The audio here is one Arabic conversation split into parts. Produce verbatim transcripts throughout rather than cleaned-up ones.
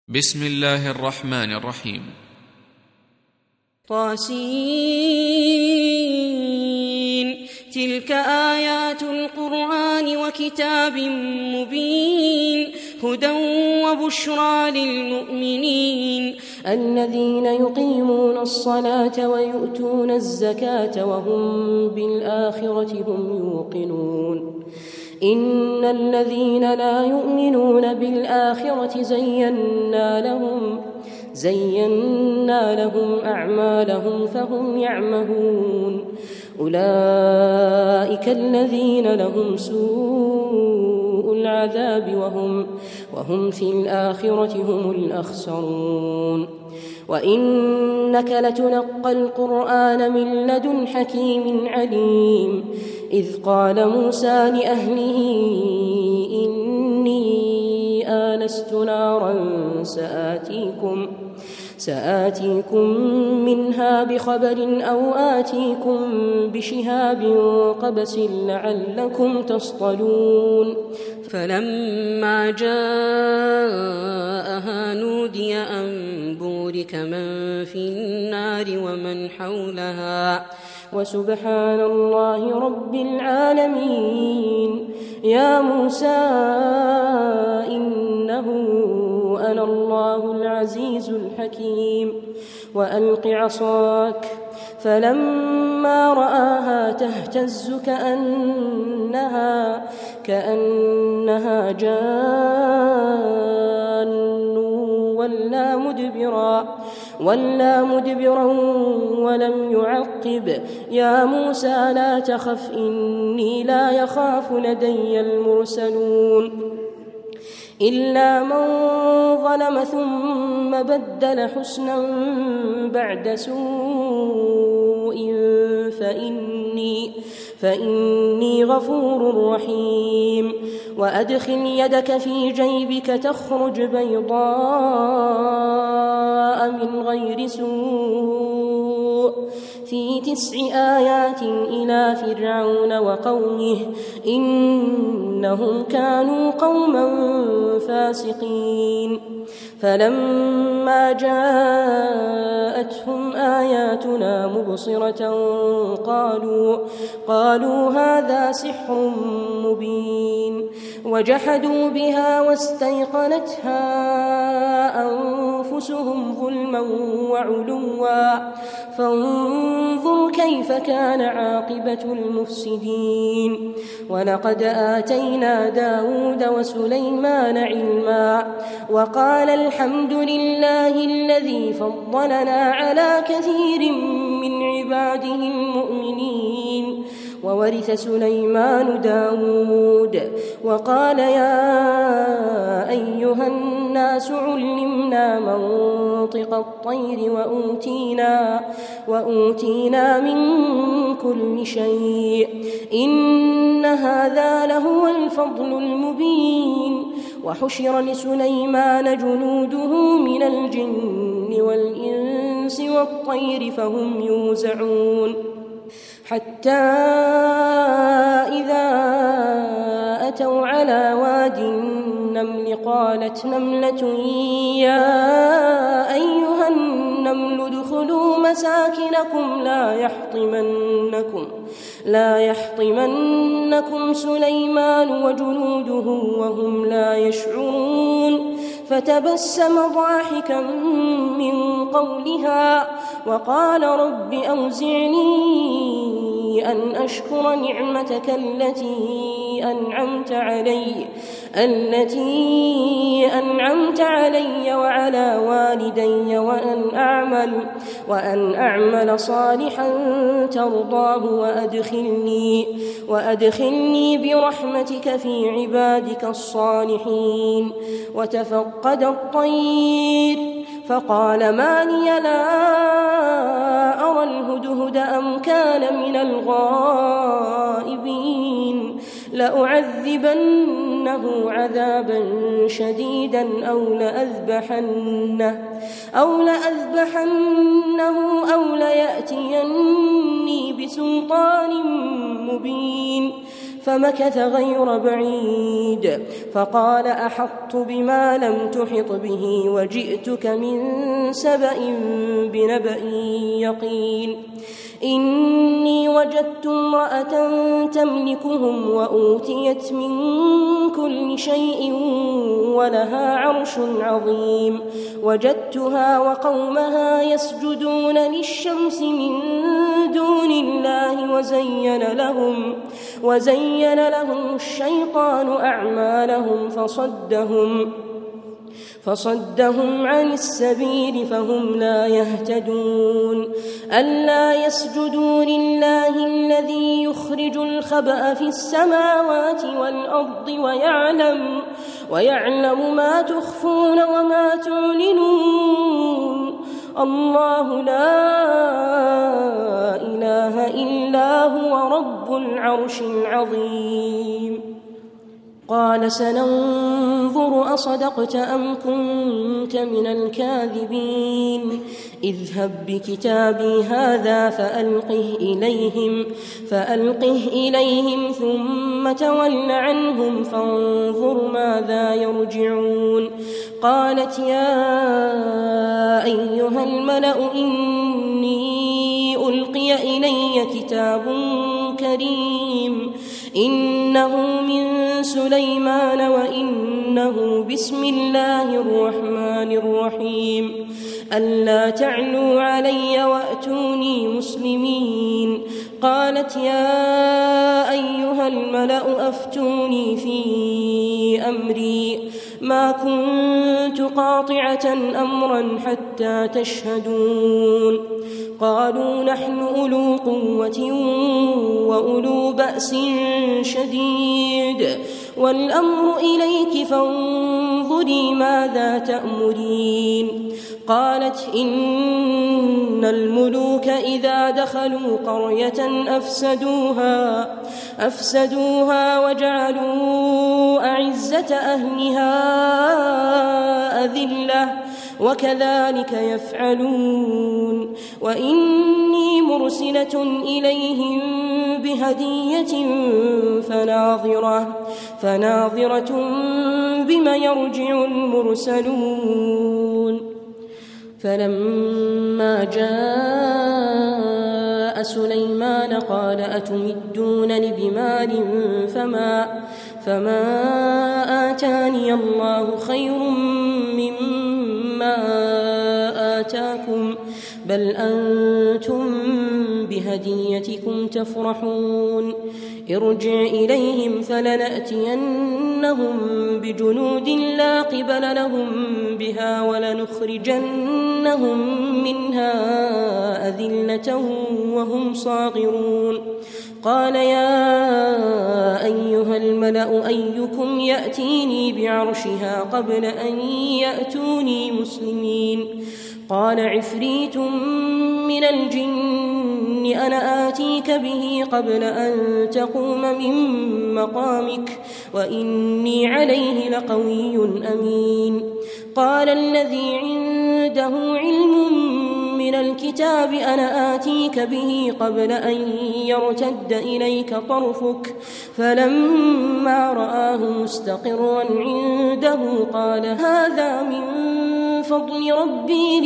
بسم الله الرحمن الرحيم. طاسين. تلك آيات القرآن وكتاب مبين هدى وبشرى للمؤمنين الذين يقيمون الصلاة ويؤتون الزكاة وهم بالآخرة هم يوقنون إن الذين لا يؤمنون بالآخرة زينا لهم زينا لهم أعمالهم فهم يعمهون أولئك الذين لهم سوء العذاب وهم, وهم في الآخرة هم الأخسرون وإنك لتلقى القرآن من لدن حكيم عليم إذ قال موسى لأهله إني آنست نارا سآتيكم سآتيكم منها بخبر أو آتيكم بشهاب قبس لعلكم تصطلون فلما جاءها نودي أن بورك من في النار ومن حولها وسبحان الله رب العالمين يا موسى إنه أنا الله العزيز الحكيم وألق عصاك فلما رآها تهتز كأنها كأنها جان ولا مدبرا ولا مدبرا ولم يعقب يا موسى لا تخف إني لا يخاف لدي المرسلون إلا من ظلم ثم بدل حسنا بعد سوء فإني, فإني غفور رحيم وأدخل يدك في جيبك تخرج بيضاء من غير سوء في تسع آيات إلى فرعون وقومه إنهم كانوا قوما فاسقين فلما جاءتهم آياتنا مبصرة قالوا, قالوا هذا سحر مبين وجحدوا بها واستيقنتها أنفسهم ظلما وعلوا فانظر كيف كان عاقبة المفسدين ولقد آتينا داود وسليمان علما وقال الحمد لله الذي فضلنا على كثير من عباده المؤمنين وورث سليمان داود وقال يا أيها الناس علمنا منطق الطير وأوتينا, وأوتينا من كل شيء إن هذا لهو الفضل المبين وحشر لسليمان جنوده من الجن والإنس والطير فهم يوزعون حتى إذا أتوا على واد النمل قالت نملة يا أيها النمل ادخلوا مساكنكم لا يحطمنكم لا يحطمنكم سليمان وجنوده وهم لا يشعرون فتبسم ضاحكا من قولها وقال رب أوزعني أن أشكر نعمتك التي أنعمت علي التي أنعمت علي وعلى والدي وأن أعمل وأن أعمل صالحا ترضاه وأدخلني وأدخلني برحمتك في عبادك الصالحين وتفقد الطير فقال ما لي لا أرى الهدهد أم كان من الغائبين لأعذبنه عذابا شديدا أو لأذبحنه أو لأذبحنه أو ليأتيني بسلطان مبين فمكث غير بعيد فقال أحطت بما لم تحط به وجئتك من سبأ بنبأ يقين إني وجدت امرأة تملكهم وأوتيت من كل شيء ولها عرش عظيم وجدتها وقومها يسجدون للشمس من دون الله وزين لهم وزين لهم الشيطان أعمالهم فصدهم فصدهم عن السبيل فهم لا يهتدون ألا يسجدوا لله الذي يخرج الخبأ في السماوات والأرض ويعلم, ويعلم ما تخفون وما تعلنون الله لا إله إلا هو رب العرش العظيم قال سننظر أصدقت أم كنت من الكاذبين اذهب بكتابي هذا فألقه إليهم, فألقه إليهم ثم تول عنهم فانظر ماذا يرجعون قالت يا أيها الملأ إني ألقي إلي كتاب كريم إنه من سليمان وإنه بسم الله الرحمن الرحيم ألا تعلوا علي وأتوني مسلمين قالت يا أيها الملأ أفتوني في أمري ما كنت قاطعة أمرا حتى تشهدون قالوا نحن أولو قوة وأولو بأس شديد والأمر إليك فانظري ماذا تأمرين قالت إن الملوك إذا دخلوا قرية أفسدوها أفسدوها وجعلوا أعزة أهلها أذلة وكذلك يفعلون وإني مرسلة إليهم بهدية فناظرة فناظرة بما يرجع المرسلون فلما جاء سليمان قال أتمدونني بمال فما, فما آتاني الله خير مما آتاكم بل أنتم بهديتكم تفرحون ارجع إليهم فلنأتينهم بجنود لا قبل لهم بها ولنخرجنهم منها أذلة وهم صاغرون قال يا أيها الملأ أيكم يأتيني بعرشها قبل أن يأتوني مسلمين قال عفريت من الجن أنا آتيك به قبل أن تقوم من مقامك وإني عليه لقوي أمين قال الذي عنده علم من الكتاب أنا آتيك به قبل أن يرتد إليك طرفك فلما رآه مستقرا عنده قال هذا من فضل ربي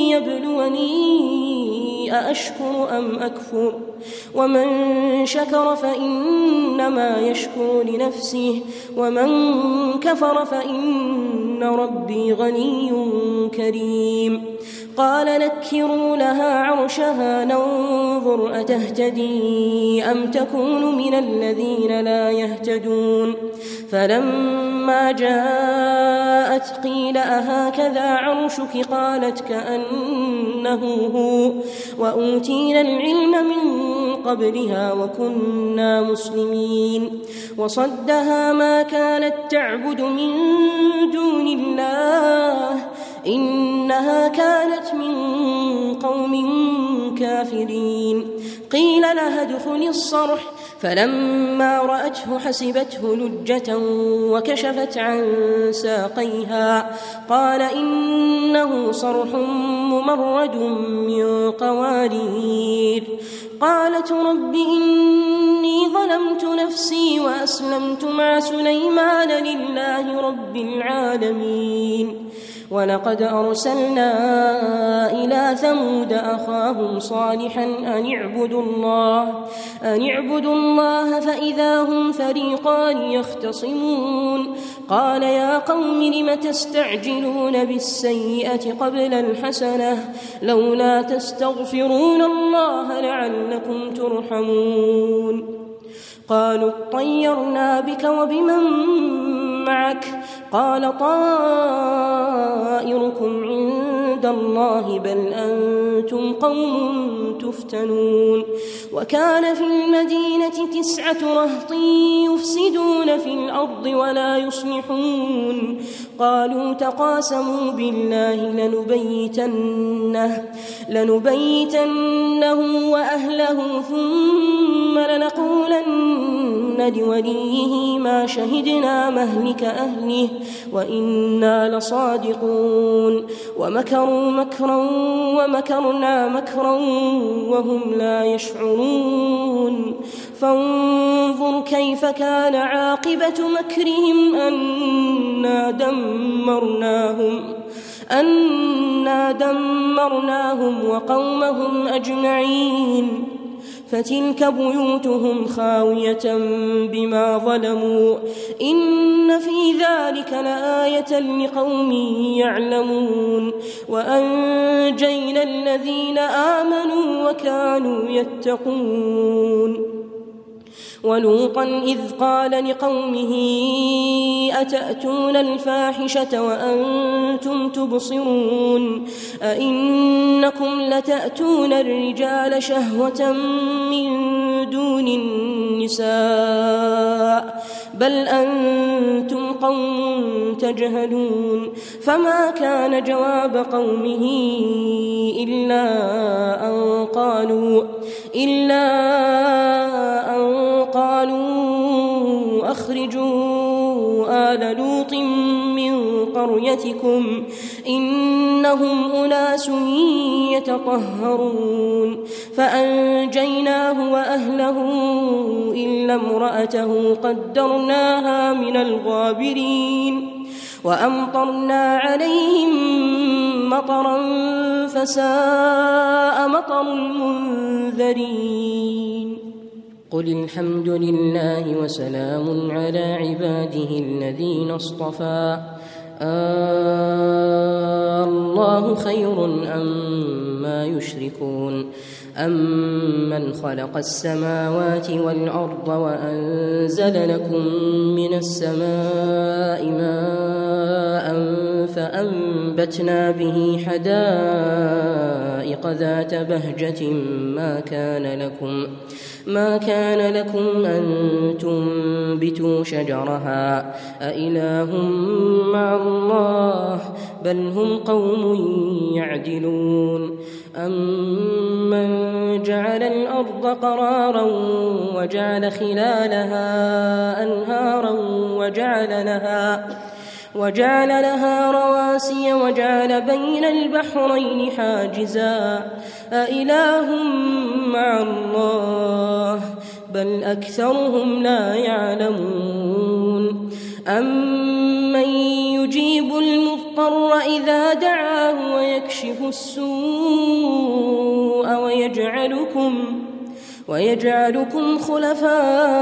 ليبلوني أأشكر أم أكفر ومن شكر فإنما يشكر لنفسه ومن كفر فإن ربي غني كريم قال نكروا لها عرشها ننظر أتهتدي أم تكون من الذين لا يهتدون فلما جاءت قيل أهكذا عرشك قالت كأنه هو وأوتينا العلم من قبلها وكنا مسلمين وصدها ما كانت تعبد من دون الله إنها كانت من قوم كافرين قيل لها ادخلي الصرح فلما رأته حسبته لجة وكشفت عن ساقيها قال إنه صرح ممرد من قوارير. قالت رب إني ظلمت نفسي وأسلمت مع سليمان لله رب العالمين. ولقد أرسلنا إلى ثمود أخاهم صالحا أن اعبدوا الله أن اعبدوا الله فإذا هم فريقان يختصمون. قال يا قوم لم تستعجلون بالسيئة قبل الحسنة لولا تستغفرون الله لعلكم ترحمون. قالوا اطيرنا بك وبمن معك قال طائركم عند الله بل أنتم قوم تفتنون. وكان في المدينة تسعة رهط يفسدون في الأرض ولا يصلحون. قالوا تقاسموا بالله لنبيتنه, لنبيتنه وأهله ثم لنقولن لوليه ما شهدنا مهلك أهله وإنا لصادقون. ومكروا مكرا ومكرنا مكرا وهم لا يشعرون. فانظر كيف كان عاقبة مكرهم أنا دمرناهم أنا دمرناهم وقومهم أجمعين. فتلك بيوتهم خاوية بما ظلموا إن في ذلك لآية لقوم يعلمون. وأنجينا الذين آمنوا وكانوا يتقون. ولوطا إذ قال لقومه أتأتون الفاحشة وأنتم تبصرون أئنكم لتأتون الرجال شهوة من دون النساء بل أنتم قوم تجهلون. فما كان جواب قومه إلا أن قالوا إلا أن قالوا أخرجوا آل لوط من قريتكم إنهم أناس يتطهرون. فأنجيناه وأهله إلا امرأته قدرناها من الغابرين. وأمطرنا عليهم مطرا فساء مطر المنذرين. قل الحمد لله وسلام على عباده الذين اصطفى آه الله خير أما يشركون. أمن خلق السماوات والأرض وأنزل لكم من السماء ماء فأنبتنا به حدائق ذات بهجة ما كان لكم ما كان لكم أن تنبتوا شجرها أإله مع الله بل هم قوم يعدلون. أمن جعل الأرض قرارا وجعل خلالها أنهارا وجعل لها وجعل لها رواسي وجعل بين البحرين حاجزا أإله مع الله بل أكثرهم لا يعلمون. أمن يجيب المضطر إذا دعاه ويكشف السوء ويجعلكم ويجعلكم خلفاء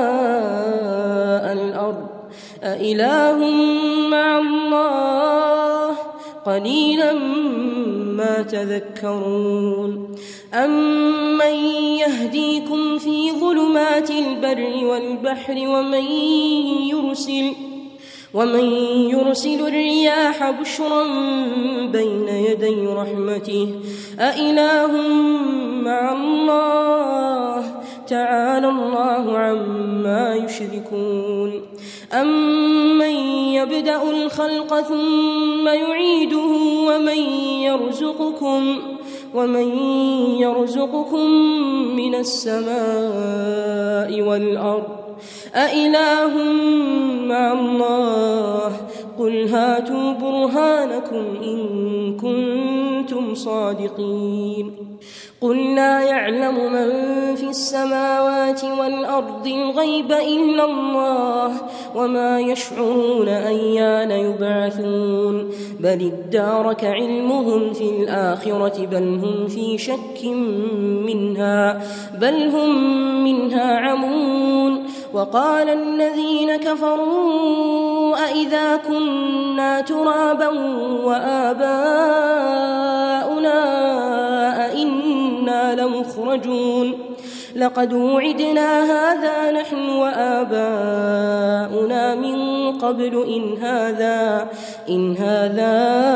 الأرض أإله مع الله قليلا ما تذكرون. أمن يهديكم في ظلمات البر والبحر ومن يرسل ومن يرسل الرياح بشرا بين يدي رحمته أإله مع الله تعالى الله عما يشركون. أمن يبدأ الخلق ثم يعيده ومن يرزقكم ومن يرزقكم من السماء والأرض أإله مع الله قل هاتوا برهانكم إن كنتم صادقين قل لا يعلم من في السماوات والأرض الغيب إلا الله وما يشعرون أيان يبعثون بل ادارك علمهم في الآخرة بل هم في شك منها بل هم منها عمون وقال الذين كفروا أإذا كنا ترابا وآباؤنا أئنا لمخرجون لقد وعدنا هذا نحن وآباؤنا من قبل إن هذا إن هذا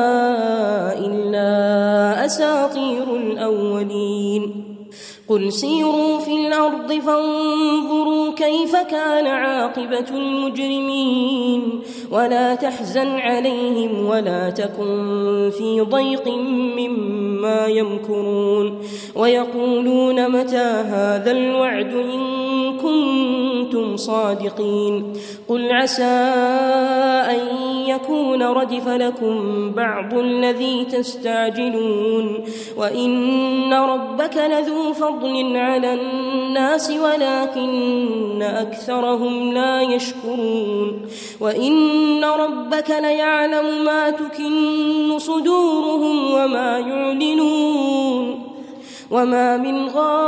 إلا أساطير الأولين قل سيروا في الأرض فانظروا كيف كان عاقبة المجرمين ولا تحزن عليهم ولا تكن في ضيق مما يمكرون ويقولون متى هذا الوعد إن كنتم صادقين قل عسى أن يكون ردف لكم بعض الذي تستعجلون وإن ربك لذو فضل على الناس ولكن أكثرهم لا يشكرون وإن ربك ليعلم ما تكن صدورهم وما يعلنون وما من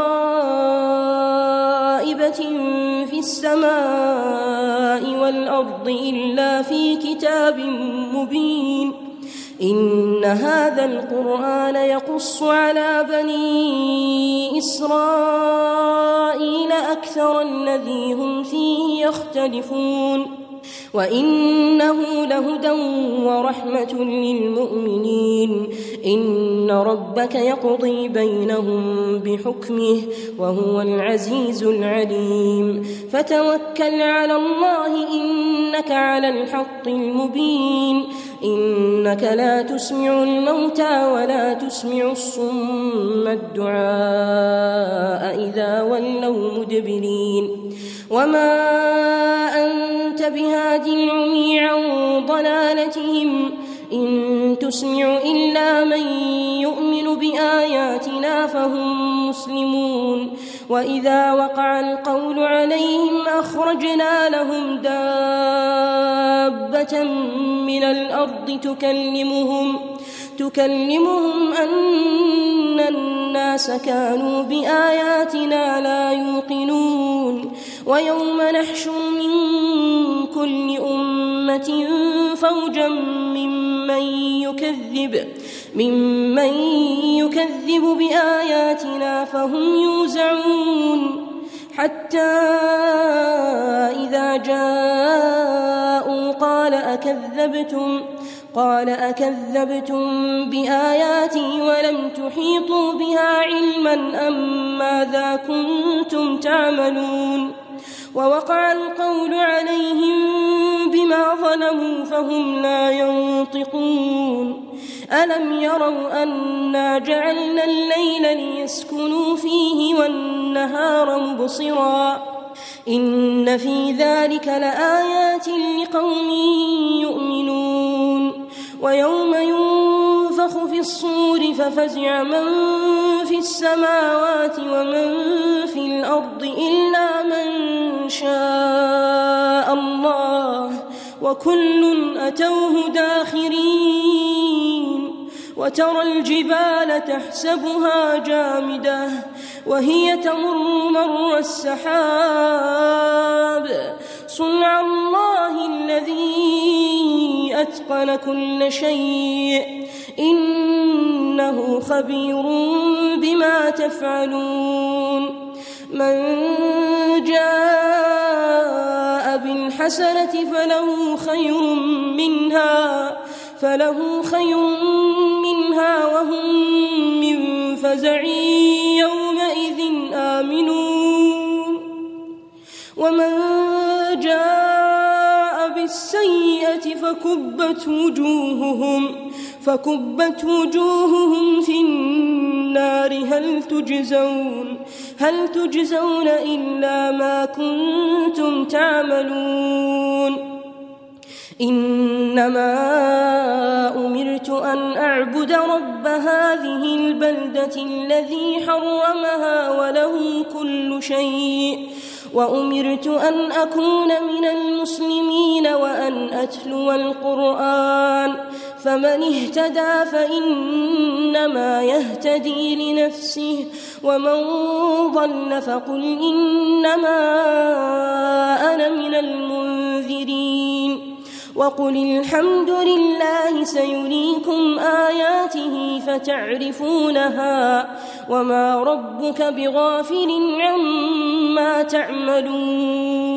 غائبة في السماء والأرض إلا في كتاب مبين إن هذا القرآن يقص على بني إسرائيل أكثر الذي هم فيه يختلفون وإنه لهدى ورحمة للمؤمنين إن ربك يقضي بينهم بحكمه وهو العزيز العليم فتوكل على الله إنك على الحق المبين إنك لا تسمع الموتى ولا تسمع الصم الدعاء إذا ولوا مدبرين وما أنت بهادي العمي عن ضلالتهم إن تسمع إلا من يؤمن بآياتنا فهم مسلمون وإذا وقع القول عليهم أخرجنا لهم دابة من الأرض تكلمهم تكلمهم أن الناس كانوا بآياتنا لا يوقنون ويوم نحشر من كل أمة فوجا ممن يكذب ممن يكذب بآياتنا فهم يوزعون حتى إذا جاءوا قال أكذبتم قال أكذبتم بآياتي ولم تحيطوا بها علما أم ماذا كنتم تعملون ووقع القول عليهم بما ظلموا فهم لا ينطقون ألم يروا أنا جعلنا الليل ليسكنوا فيه والنهار مبصرا إن في ذلك لآيات لقوم يؤمنون ويوم ينفخ في الصور ففزع من في السماوات ومن في الأرض إلا من شاء الله وكل أتوه داخرين وترى الجبال تحسبها جامدة وهي تمر مر السحاب صنع الله الذي أتقن كل شيء إنه خبير بما تفعلون من جاء بالحسنة فله خير منها فله خير منها وهم من فزع يومئذ آمنون ومن جاء بالسيئة فكبت وجوههم فكبت وجوههم في النار النار هل تجزون هل تجزون إلا ما كنتم تعملون إنما أمرت أن أعبد رب هذه البلدة الذي حرمها وله كل شيء وأمرت أن أكون من المسلمين وأن أتلو القرآن فمن اهتدى فإنما يهتدي لنفسه ومن ضل فقل إنما أنا من المنذرين وقل الحمد لله سيريكم آياته فتعرفونها وما ربك بغافل عما تعملون